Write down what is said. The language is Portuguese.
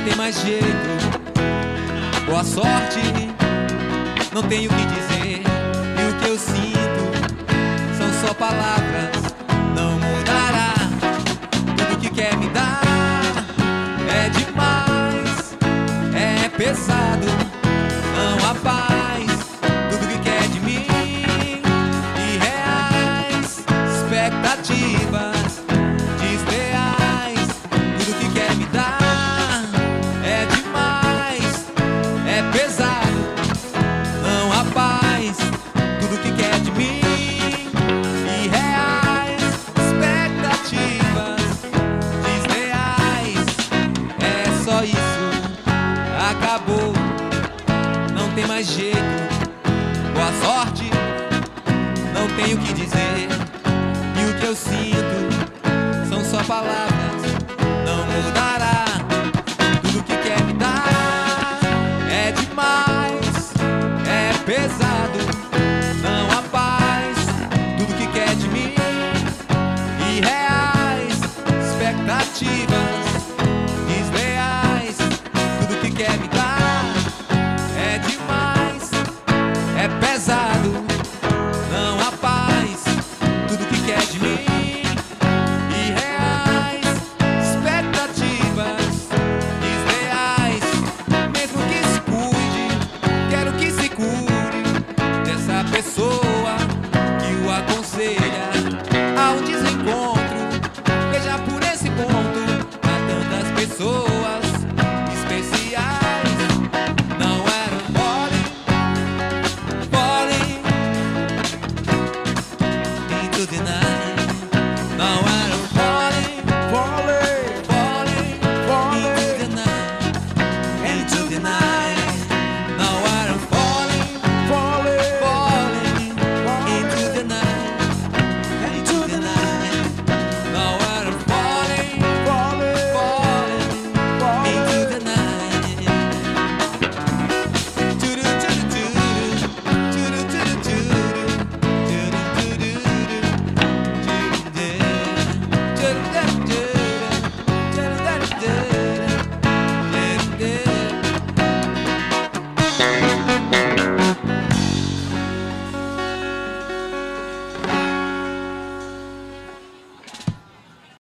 tem mais jeito. Boa sorte, não tenho o que dizer. E o que eu sinto são só palavras. Não mudará. Tudo que quer me dar é demais, é pesado, não há paz. Tudo que quer de mim, irreais, expectativas desleais. Tudo que quer me dar é demais, é pesado, não há paz. Tudo que quer de mim, irreais, expectativas desleais. É só isso, acabou, não tem mais jeito. Boa sorte, não tenho o que dizer. E o que eu sinto são só palavras.